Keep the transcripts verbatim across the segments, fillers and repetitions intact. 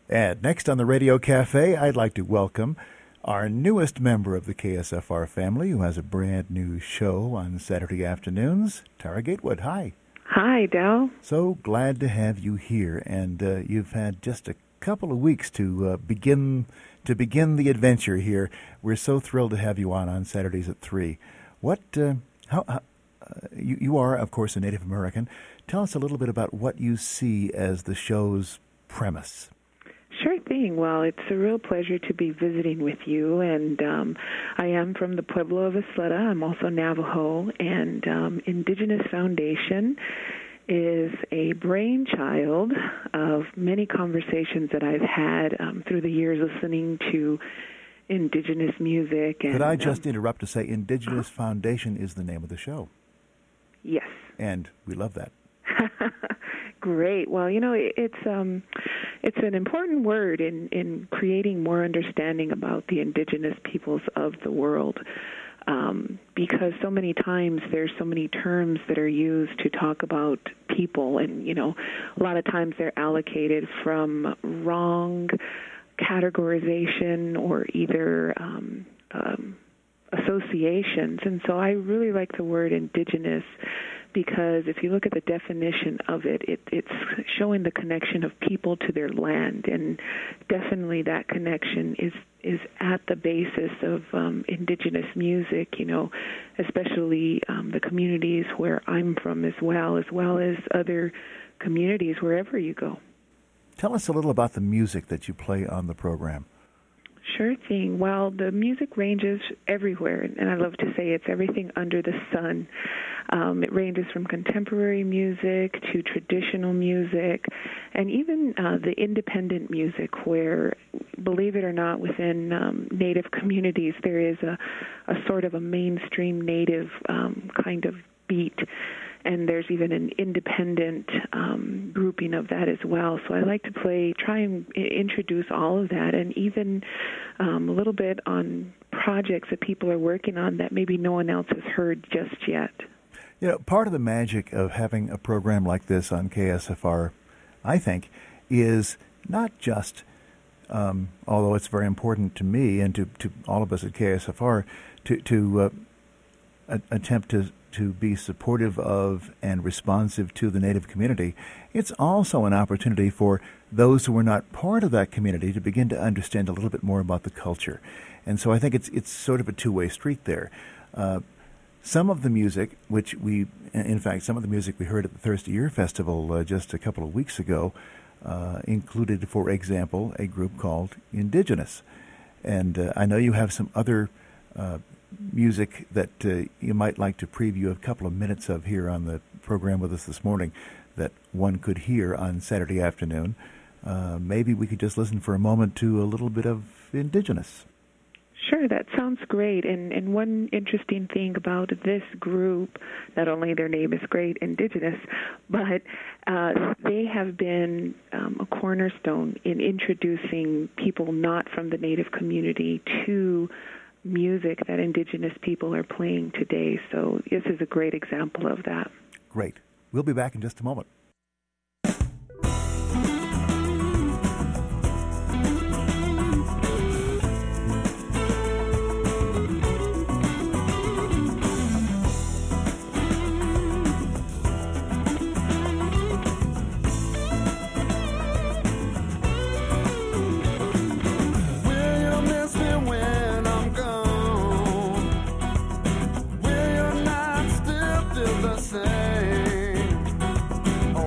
And next on the Radio Cafe, I'd like to welcome our newest member of the K S F R family who has a brand new show on Saturday afternoons, Tara Gatewood. Hi. Hi, Del. So glad to have you here, and uh, you've had just a couple of weeks to uh, begin to begin the adventure here. We're so thrilled to have you on on Saturdays at three. What? Uh, how? Uh, you, you are, of course, a Native American. Tell us a little bit about what you see as the show's premise. Sure thing. Well, it's a real pleasure to be visiting with you, and um, I am from the Pueblo of Isleta. I'm also Navajo, and um, Indigenous Foundation is a brainchild of many conversations that I've had um, through the years listening to Indigenous music. And, Could I just um, interrupt to say Indigenous uh, Foundation is the name of the show? Yes. And we love that. Great. Well, you know, it, it's um, it's an important word in, in creating more understanding about the indigenous peoples of the world, um, because so many times there's so many terms that are used to talk about people, and, you know, a lot of times they're allocated from wrong categorization or either um, um, associations. And so I really like the word indigenous, because if you look at the definition of it, it, it's showing the connection of people to their land, and definitely that connection is is at the basis of um, indigenous music, you know, especially um, the communities where I'm from as well, as well as other communities wherever you go. Tell us a little about the music that you play on the program. Sure thing. Well, the music ranges everywhere, and I love to say it's everything under the sun. Um, it ranges from contemporary music to traditional music, and even uh, the independent music, where, believe it or not, within um, Native communities there is a, a sort of a mainstream Native um, kind of beat, and there's even an independent um, grouping of that as well. So I like to play, try and I- introduce all of that, and even um, a little bit on projects that people are working on that maybe no one else has heard just yet. You know, part of the magic of having a program like this on K S F R, I think, is not just, um, although it's very important to me and to, to all of us at K S F R, to, to uh, a- attempt to to be supportive of and responsive to the Native community. It's also an opportunity for those who are not part of that community to begin to understand a little bit more about the culture. And so I think it's it's sort of a two-way street there. Uh, some of the music, which we, in fact, some of the music we heard at the Thirsty Ear Festival uh, just a couple of weeks ago, uh, included, for example, a group called Indigenous. And uh, I know you have some other uh, music that uh, you might like to preview a couple of minutes of here on the program with us this morning that one could hear on Saturday afternoon. Uh, maybe we could just listen for a moment to a little bit of Indigenous. Sure, that sounds great. And, and one interesting thing about this group, not only their name is great, Indigenous, but uh, they have been um, a cornerstone in introducing people not from the Native community to music that Indigenous people are playing today. So this is a great example of that. Great. We'll be back in just a moment. Will you not still feel the same?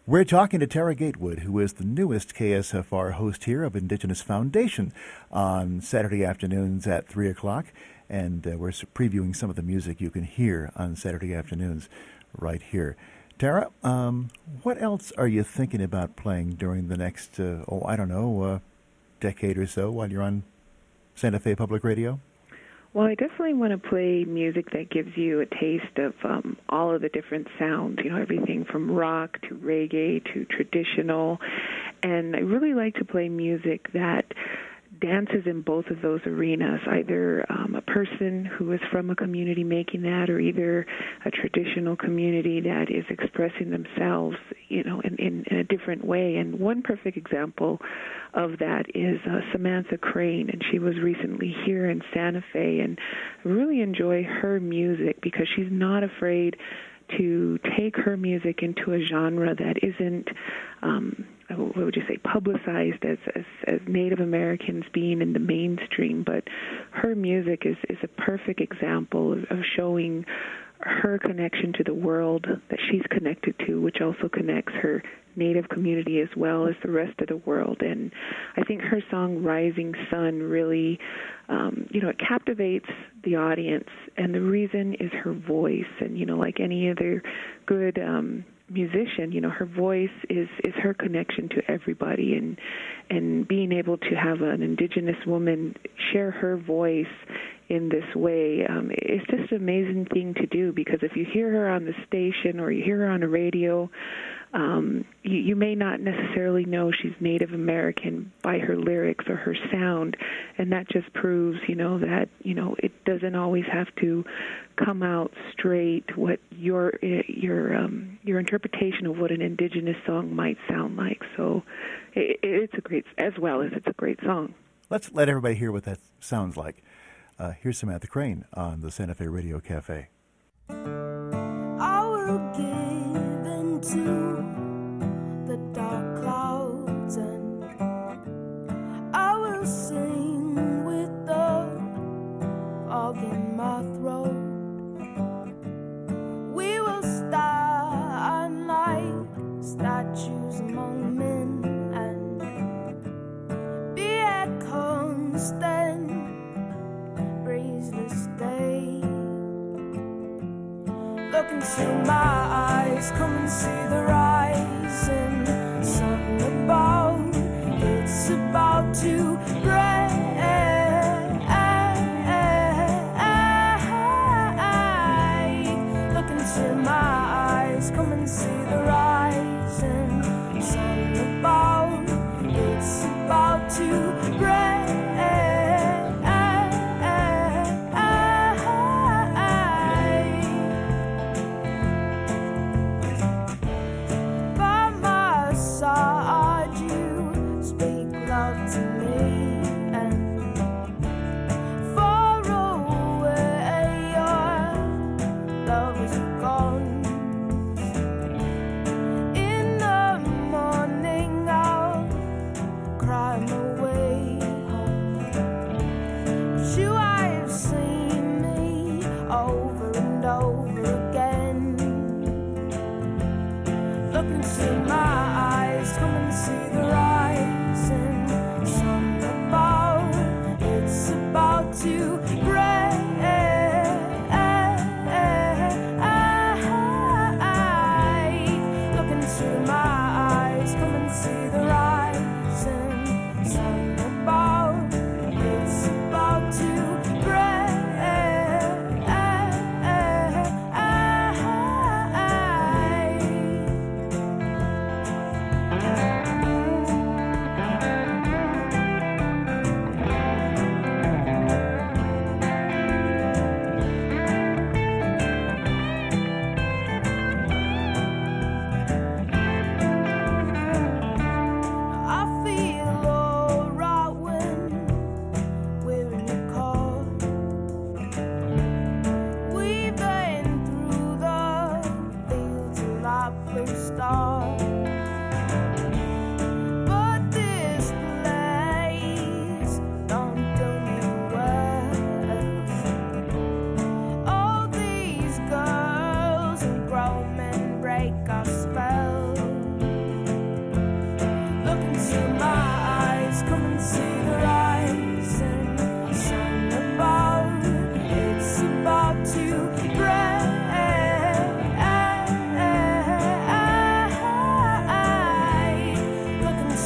We're talking to Tara Gatewood, who is the newest K S F R host here of Indigenous Foundation on Saturday afternoons at three o'clock. And uh, we're previewing some of the music you can hear on Saturday afternoons right here. Tara, um, what else are you thinking about playing during the next, uh, oh, I don't know, uh, decade or so while you're on Santa Fe Public Radio? Well, I definitely want to play music that gives you a taste of um, all of the different sounds, you know, everything from rock to reggae to traditional. And I really like to play music that dances in both of those arenas, either um, a person who is from a community making that, or either a traditional community that is expressing themselves, you know, in, in, in a different way. And one perfect example of that is uh, Samantha Crane, and she was recently here in Santa Fe, and I really enjoy her music because she's not afraid to take her music into a genre that isn't, um, what would you say, publicized as, as, as Native Americans being in the mainstream. But her music is, is a perfect example of, of showing her connection to the world that she's connected to, which also connects her Native community as well as the rest of the world. And I think her song Rising Sun really, um, you know, it captivates the audience. And the reason is her voice. And, you know, like any other good um, musician, you know, her voice is, is her connection to everybody. And, and being able to have an Indigenous woman share her voice in this way, um, it's just an amazing thing to do, because if you hear her on the station or you hear her on the radio, um, you, you may not necessarily know she's Native American by her lyrics or her sound, and that just proves, you know, that, you know, it doesn't always have to come out straight what your your um, your interpretation of what an Indigenous song might sound like. So it, it's a great, as well as it's a great song. Let's let everybody hear what that sounds like. Uh, here's Samantha Crane on the Santa Fe Radio Cafe. I will give into the dark clouds, and I will sing with the fog in my throat. We will stand like statues among men and be at constant this day. Look into my eyes, come and see the rising sun above. It's about to break. Look into my eyes, come and see the rising sun above. It's about to break.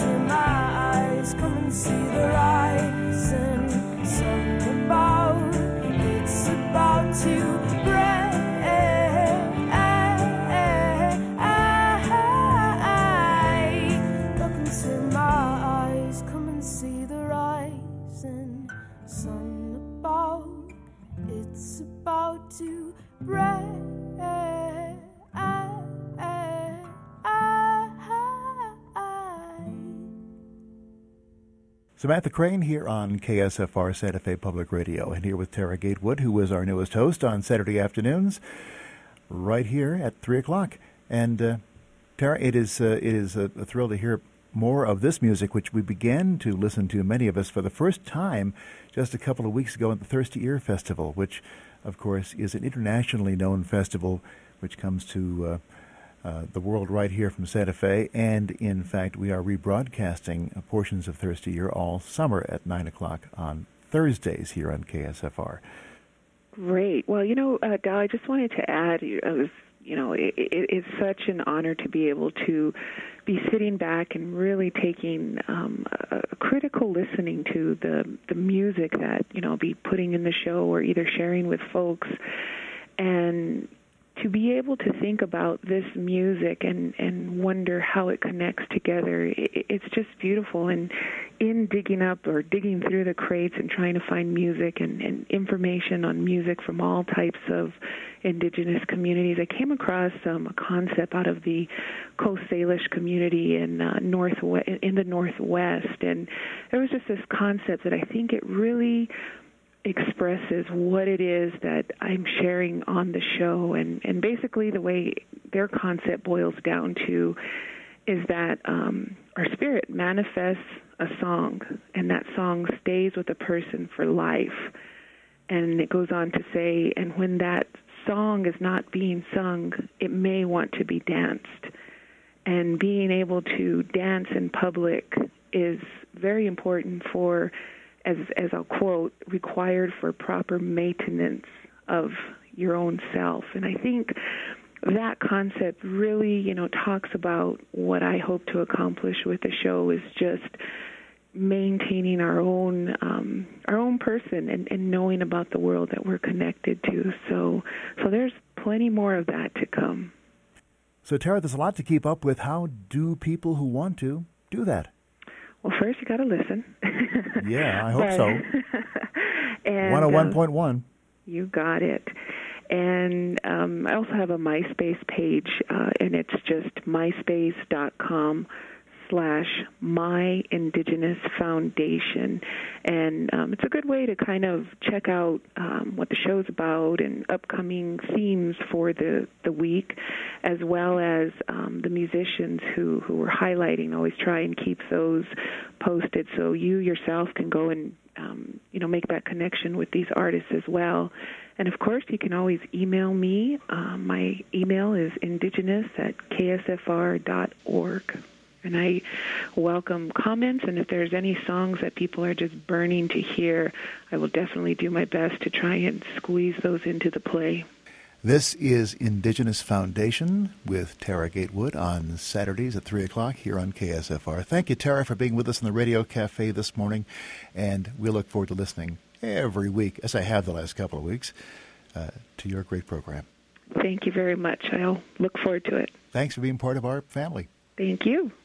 into my eyes, come and see the rising sun above. It's about to break. Look into my eyes, come and see the rising sun above. It's about to break. Samantha Crane here on K S F R Santa Fe Public Radio, and here with Tara Gatewood, who is our newest host on Saturday afternoons, right here at three o'clock. And uh, Tara, it is uh, it is a, a thrill to hear more of this music, which we began to listen to, many of us, for the first time just a couple of weeks ago at the Thirsty Ear Festival, which, of course, is an internationally known festival which comes to uh, Uh, the world right here from Santa Fe, and in fact we are rebroadcasting uh, portions of Thirsty Ear all summer at nine o'clock on Thursdays here on K S F R. Great. Well, you know, uh, Dal, I just wanted to add, it was, you know, it, it, it's such an honor to be able to be sitting back and really taking um, a, a critical listening to the, the music that, you know, I'll be putting in the show or either sharing with folks, and to be able to think about this music and, and wonder how it connects together, it, it's just beautiful. And in digging up or digging through the crates and trying to find music and, and information on music from all types of indigenous communities, I came across um, a concept out of the Coast Salish community in uh, north in the Northwest, and there was just this concept that I think it really expresses what it is that I'm sharing on the show. And, and basically the way their concept boils down to is that um, our spirit manifests a song, and that song stays with a person for life. And it goes on to say, and when that song is not being sung, it may want to be danced. And being able to dance in public is very important for, as as I'll quote, required for proper maintenance of your own self. And I think that concept really, you know, talks about what I hope to accomplish with the show, is just maintaining our own um, our own person and, and knowing about the world that we're connected to. So so there's plenty more of that to come. So Tara, there's a lot to keep up with. How do people who want to do that? Well, first you got to listen. Yeah, I hope but, so. and, one oh one point uh, one. You got it. And um, I also have a MySpace page, uh, and it's just myspace.com slash My Indigenous Foundation. And um, it's a good way to kind of check out um, what the show's about and upcoming themes for the, the week, as well as um, the musicians who, who we're highlighting. Always try and keep those posted so you yourself can go and um, you know, make that connection with these artists as well. And, of course, you can always email me. Um, my email is indigenous at k s f r dot org. And I welcome comments, and if there's any songs that people are just burning to hear, I will definitely do my best to try and squeeze those into the play. This is Indigenous Foundation with Tara Gatewood on Saturdays at three o'clock here on K S F R. Thank you, Tara, for being with us in the Radio Cafe this morning, and we look forward to listening every week, as I have the last couple of weeks, uh, to your great program. Thank you very much. I'll look forward to it. Thanks for being part of our family. Thank you.